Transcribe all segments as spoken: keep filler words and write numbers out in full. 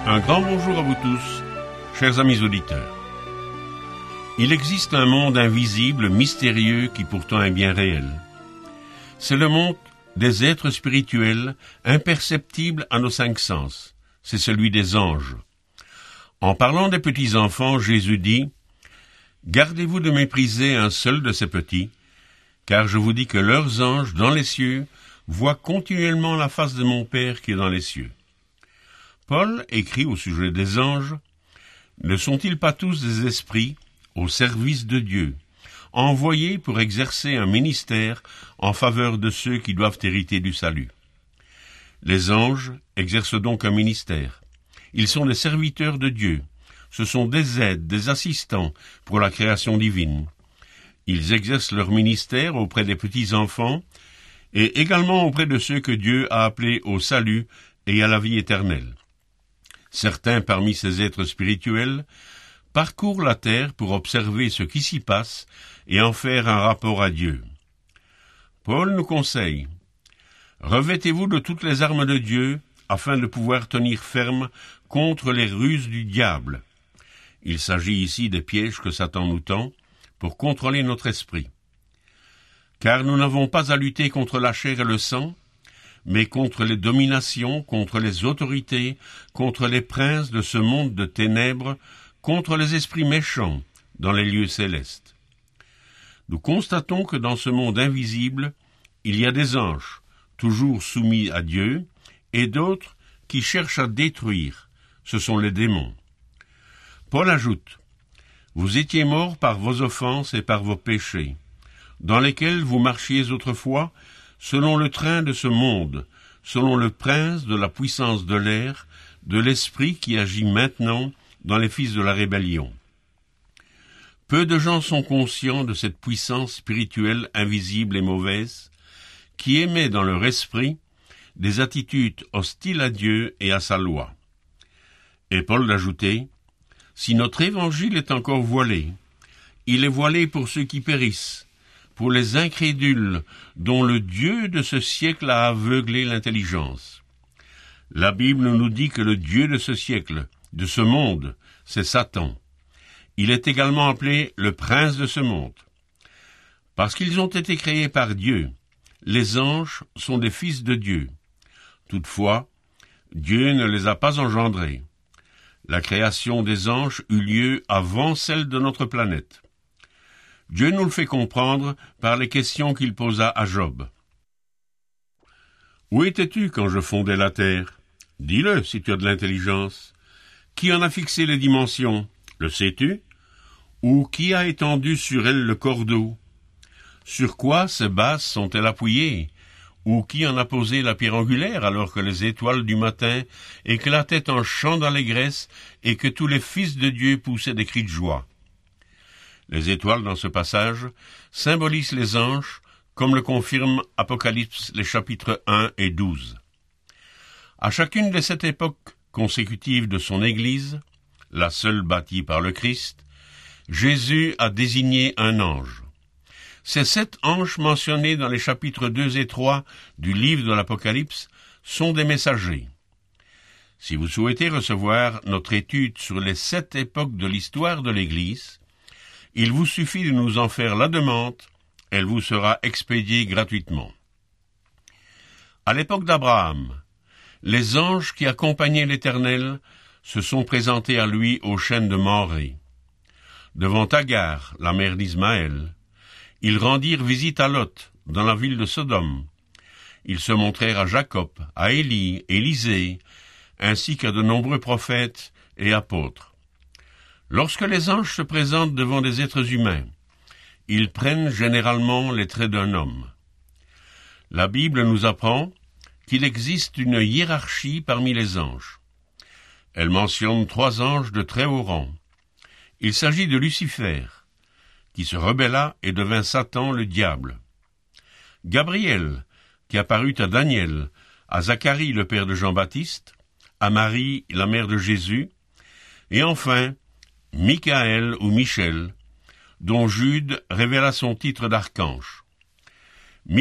Un grand bonjour à vous tous, chers amis auditeurs. Il existe un monde invisible, mystérieux, qui pourtant est bien réel. C'est le monde des êtres spirituels, imperceptibles à nos cinq sens. C'est celui des anges. En parlant des petits enfants, Jésus dit « Gardez-vous de mépriser un seul de ces petits, car je vous dis que leurs anges, dans les cieux, voient continuellement la face de mon Père qui est dans les cieux. » Paul écrit au sujet des anges « Ne sont-ils pas tous des esprits au service de Dieu, envoyés pour exercer un ministère en faveur de ceux qui doivent hériter du salut ?» Les anges exercent donc un ministère. Ils sont des serviteurs de Dieu. Ce sont des aides, des assistants pour la création divine. Ils exercent leur ministère auprès des petits-enfants et également auprès de ceux que Dieu a appelés au salut et à la vie éternelle. Certains parmi ces êtres spirituels parcourent la terre pour observer ce qui s'y passe et en faire un rapport à Dieu. Paul nous conseille « Revêtez-vous de toutes les armes de Dieu afin de pouvoir tenir ferme contre les ruses du diable. » Il s'agit ici des pièges que Satan nous tend pour contrôler notre esprit. Car nous n'avons pas à lutter contre la chair et le sang, mais contre les dominations, contre les autorités, contre les princes de ce monde de ténèbres, contre les esprits méchants dans les lieux célestes. Nous constatons que dans ce monde invisible, il y a des anges, toujours soumis à Dieu, et d'autres qui cherchent à détruire. Ce sont les démons. Paul ajoute « Vous étiez morts par vos offenses et par vos péchés, dans lesquels vous marchiez autrefois, selon le train de ce monde, selon le prince de la puissance de l'air, de l'esprit qui agit maintenant dans les fils de la rébellion. » Peu de gens sont conscients de cette puissance spirituelle invisible et mauvaise, qui émet dans leur esprit des attitudes hostiles à Dieu et à sa loi. Et Paul d'ajouter « Si notre évangile est encore voilé, il est voilé pour ceux qui périssent, pour les incrédules dont le Dieu de ce siècle a aveuglé l'intelligence. » La Bible nous dit que le Dieu de ce siècle, de ce monde, c'est Satan. Il est également appelé le prince de ce monde. Parce qu'ils ont été créés par Dieu, les anges sont des fils de Dieu. Toutefois, Dieu ne les a pas engendrés. La création des anges eut lieu avant celle de notre planète. Dieu nous le fait comprendre par les questions qu'il posa à Job. « Où étais-tu quand je fondais la terre? Dis-le si tu as de l'intelligence. Qui en a fixé les dimensions? Le sais-tu? Ou qui a étendu sur elle le cordeau? Sur quoi ces bases sont-elles appuyées? Ou qui en a posé la pierre angulaire alors que les étoiles du matin éclataient en chants d'allégresse et que tous les fils de Dieu poussaient des cris de joie? » Les étoiles dans ce passage symbolisent les anges, comme le confirme Apocalypse les chapitres un et douze. À chacune de cette époque consécutive de son Église, la seule bâtie par le Christ, Jésus a désigné un ange. Ces sept anges mentionnés dans les chapitres deux et trois du livre de l'Apocalypse sont des messagers. Si vous souhaitez recevoir notre étude sur les sept époques de l'histoire de l'Église, il vous suffit de nous en faire la demande, elle vous sera expédiée gratuitement. À l'époque d'Abraham, les anges qui accompagnaient l'Éternel se sont présentés à lui au chêne de Mamré. Devant Agar, la mère d'Ismaël, ils rendirent visite à Lot, dans la ville de Sodome. Ils se montrèrent à Jacob, à Élie, Élisée, ainsi qu'à de nombreux prophètes et apôtres. Lorsque les anges se présentent devant des êtres humains, ils prennent généralement les traits d'un homme. La Bible nous apprend qu'il existe une hiérarchie parmi les anges. Elle mentionne trois anges de très haut rang. Il s'agit de Lucifer, qui se rebella et devint Satan le diable. Gabriel, qui apparut à Daniel, à Zacharie le père de Jean-Baptiste, à Marie la mère de Jésus, et enfin Michael ou Michel, dont Jude révéla son titre d'archange.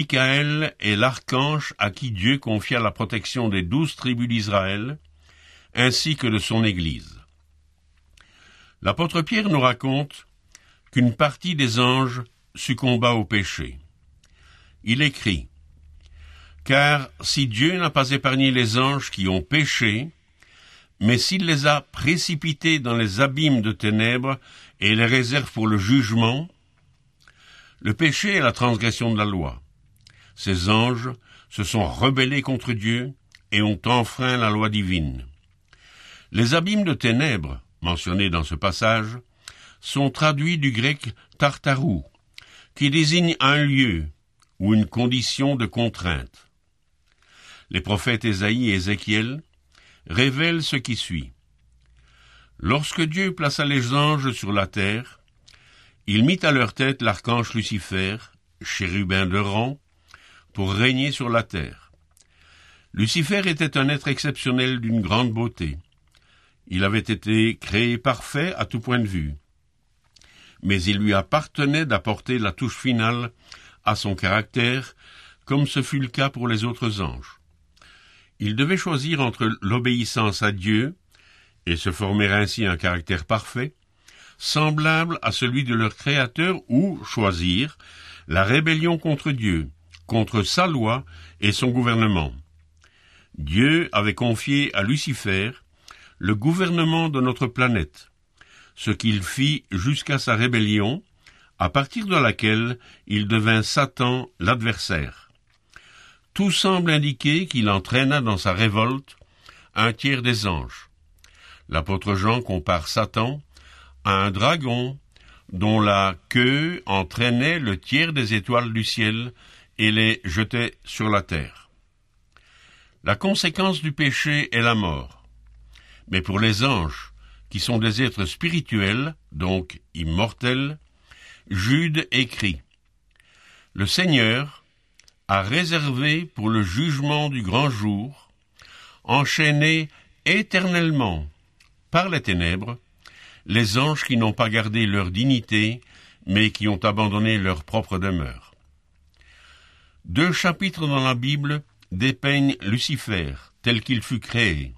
Michael est l'archange à qui Dieu confia la protection des douze tribus d'Israël, ainsi que de son Église. L'apôtre Pierre nous raconte qu'une partie des anges succomba au péché. Il écrit « Car si Dieu n'a pas épargné les anges qui ont péché, mais s'il les a précipités dans les abîmes de ténèbres et les réserve pour le jugement, le péché est la transgression de la loi. Ces anges se sont rebellés contre Dieu et ont enfreint la loi divine. Les abîmes de ténèbres, mentionnés dans ce passage, sont traduits du grec tartarou, qui désigne un lieu ou une condition de contrainte. Les prophètes Ésaïe et Ézéchiel révèlent ce qui suit. Lorsque Dieu plaça les anges sur la terre, il mit à leur tête l'archange Lucifer, chérubin de rang, pour régner sur la terre. Lucifer était un être exceptionnel d'une grande beauté. Il avait été créé parfait à tout point de vue. Mais il lui appartenait d'apporter la touche finale à son caractère, comme ce fut le cas pour les autres anges. Il devait choisir entre l'obéissance à Dieu, et se former ainsi un caractère parfait, semblable à celui de leur Créateur, ou choisir la rébellion contre Dieu, contre sa loi et son gouvernement. Dieu avait confié à Lucifer le gouvernement de notre planète, ce qu'il fit jusqu'à sa rébellion, à partir de laquelle il devint Satan l'adversaire. Tout semble indiquer qu'il entraîna dans sa révolte un tiers des anges. L'apôtre Jean compare Satan à un dragon dont la queue entraînait le tiers des étoiles du ciel et les jetait sur la terre. La conséquence du péché est la mort. Mais pour les anges, qui sont des êtres spirituels, donc immortels, Jude écrit « Le Seigneur a réservé pour le jugement du grand jour, enchaîné éternellement par les ténèbres, les anges qui n'ont pas gardé leur dignité, mais qui ont abandonné leur propre demeure. » Deux chapitres dans la Bible dépeignent Lucifer, tel qu'il fut créé.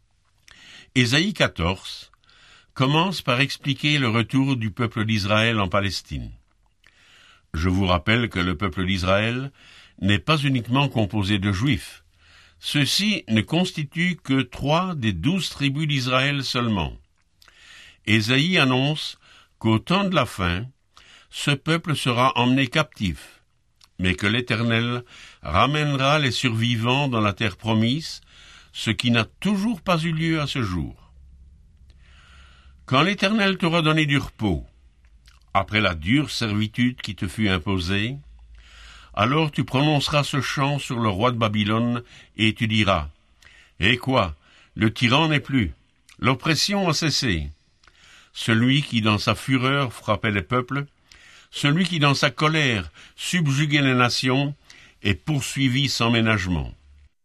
Ésaïe quatorze commence par expliquer le retour du peuple d'Israël en Palestine. Je vous rappelle que le peuple d'Israël n'est pas uniquement composé de Juifs. Ceux-ci ne constituent que trois des douze tribus d'Israël seulement. Ésaïe annonce qu'au temps de la fin, ce peuple sera emmené captif, mais que l'Éternel ramènera les survivants dans la terre promise, ce qui n'a toujours pas eu lieu à ce jour. Quand l'Éternel t'aura donné du repos, après la dure servitude qui te fut imposée, alors tu prononceras ce chant sur le roi de Babylone, et tu diras, « Eh quoi, le tyran n'est plus, l'oppression a cessé. Celui qui dans sa fureur frappait les peuples, celui qui dans sa colère subjuguait les nations, est poursuivi sans ménagement. »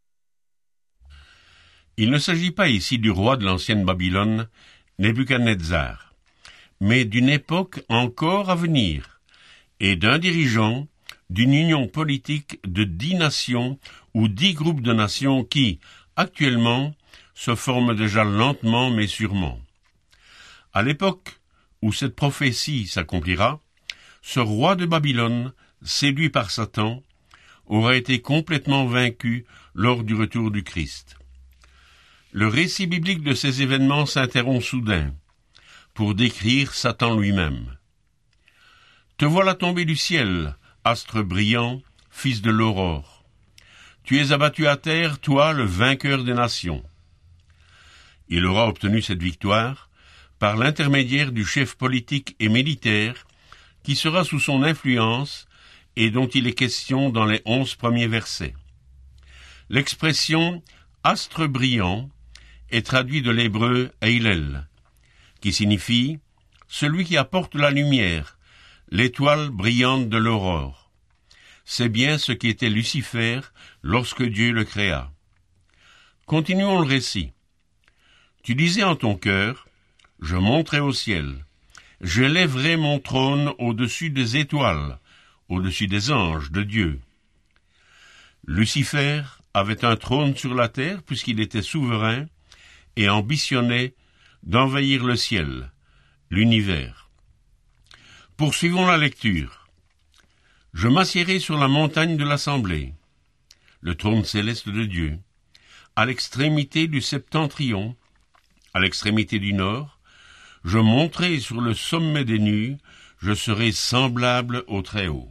Il ne s'agit pas ici du roi de l'ancienne Babylone, Nebuchadnezzar, mais d'une époque encore à venir, et d'un dirigeant d'une union politique de dix nations ou dix groupes de nations qui, actuellement, se forment déjà lentement mais sûrement. À l'époque où cette prophétie s'accomplira, ce roi de Babylone, séduit par Satan, aura été complètement vaincu lors du retour du Christ. Le récit biblique de ces événements s'interrompt soudain pour décrire Satan lui-même. « Te voilà tombé du ciel, astre brillant, fils de l'aurore. Tu es abattu à terre, toi, le vainqueur des nations. » Il aura obtenu cette victoire par l'intermédiaire du chef politique et militaire qui sera sous son influence et dont il est question dans les onze premiers versets. L'expression « astre brillant » est traduite de l'hébreu « Eilel », qui signifie « celui qui apporte la lumière », l'étoile brillante de l'aurore. C'est bien ce qui était Lucifer lorsque Dieu le créa. Continuons le récit. Tu disais en ton cœur, « Je monterai au ciel, je lèverai mon trône au-dessus des étoiles, au-dessus des anges de Dieu. » Lucifer avait un trône sur la terre puisqu'il était souverain et ambitionnait d'envahir le ciel, l'univers. Poursuivons la lecture. Je m'assiérai sur la montagne de l'Assemblée, le trône céleste de Dieu, à l'extrémité du septentrion, à l'extrémité du nord, je monterai sur le sommet des nues, je serai semblable au Très-Haut.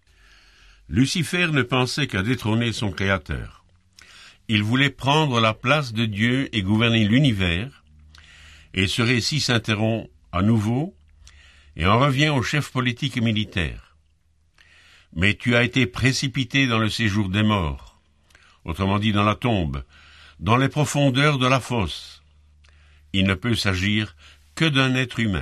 Lucifer ne pensait qu'à détrôner son Créateur. Il voulait prendre la place de Dieu et gouverner l'univers, et ce récit s'interrompt à nouveau, et en revient au chef politique et militaire. Mais tu as été précipité dans le séjour des morts, autrement dit dans la tombe, dans les profondeurs de la fosse. Il ne peut s'agir que d'un être humain.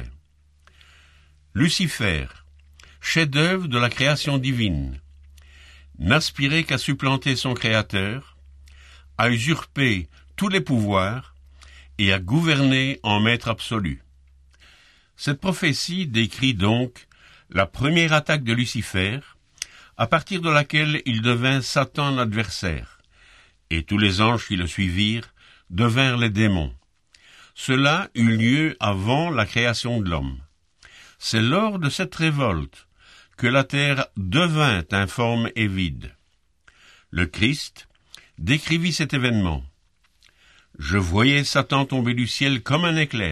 Lucifer, chef-d'œuvre de la création divine, n'aspirait qu'à supplanter son Créateur, à usurper tous les pouvoirs et à gouverner en maître absolu. Cette prophétie décrit donc la première attaque de Lucifer, à partir de laquelle il devint Satan l'adversaire, et tous les anges qui le suivirent devinrent les démons. Cela eut lieu avant la création de l'homme. C'est lors de cette révolte que la terre devint informe et vide. Le Christ décrivit cet événement. « Je voyais Satan tomber du ciel comme un éclair. »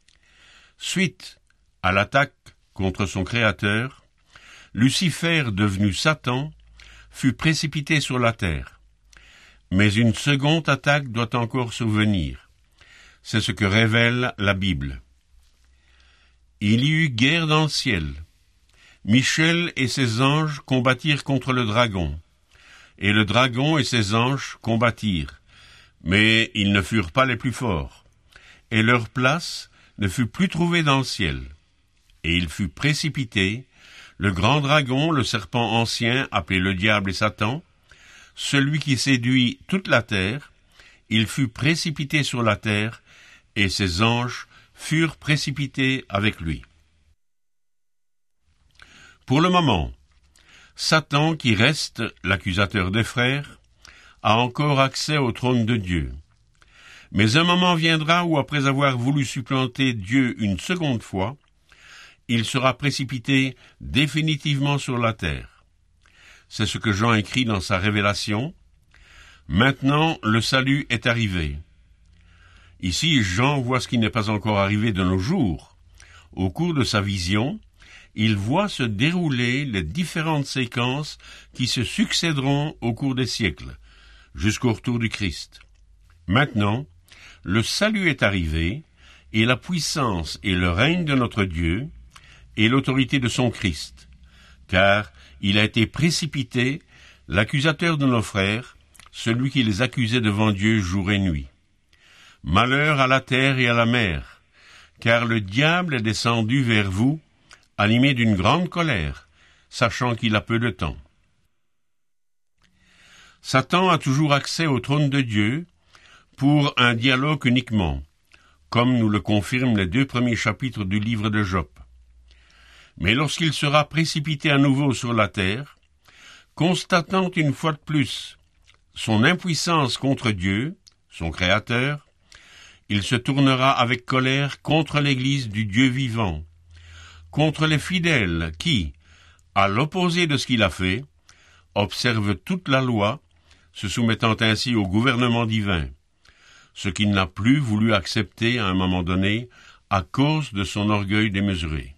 Suite à l'attaque contre son Créateur, Lucifer, devenu Satan, fut précipité sur la terre. Mais une seconde attaque doit encore survenir. C'est ce que révèle la Bible. Il y eut guerre dans le ciel. Michel et ses anges combattirent contre le dragon, et le dragon et ses anges combattirent, mais ils ne furent pas les plus forts, et leur place ne fut plus trouvée dans le ciel. Et il fut précipité, le grand dragon, le serpent ancien, appelé le diable et Satan, celui qui séduit toute la terre, il fut précipité sur la terre, et ses anges furent précipités avec lui. Pour le moment, Satan, qui reste l'accusateur des frères, a encore accès au trône de Dieu. Mais un moment viendra où, après avoir voulu supplanter Dieu une seconde fois, il sera précipité définitivement sur la terre. C'est ce que Jean écrit dans sa révélation. Maintenant, le salut est arrivé. Ici, Jean voit ce qui n'est pas encore arrivé de nos jours. Au cours de sa vision, il voit se dérouler les différentes séquences qui se succéderont au cours des siècles, jusqu'au retour du Christ. Maintenant, le salut est arrivé, et la puissance et le règne de notre Dieu, et l'autorité de son Christ, car il a été précipité, l'accusateur de nos frères, celui qui les accusait devant Dieu jour et nuit. Malheur à la terre et à la mer, car le diable est descendu vers vous, animé d'une grande colère, sachant qu'il a peu de temps. Satan a toujours accès au trône de Dieu pour un dialogue uniquement, comme nous le confirment les deux premiers chapitres du livre de Job. Mais lorsqu'il sera précipité à nouveau sur la terre, constatant une fois de plus son impuissance contre Dieu, son Créateur, il se tournera avec colère contre l'Église du Dieu vivant, contre les fidèles qui, à l'opposé de ce qu'il a fait, observent toute la loi, se soumettant ainsi au gouvernement divin, ce qu'il n'a plus voulu accepter à un moment donné à cause de son orgueil démesuré.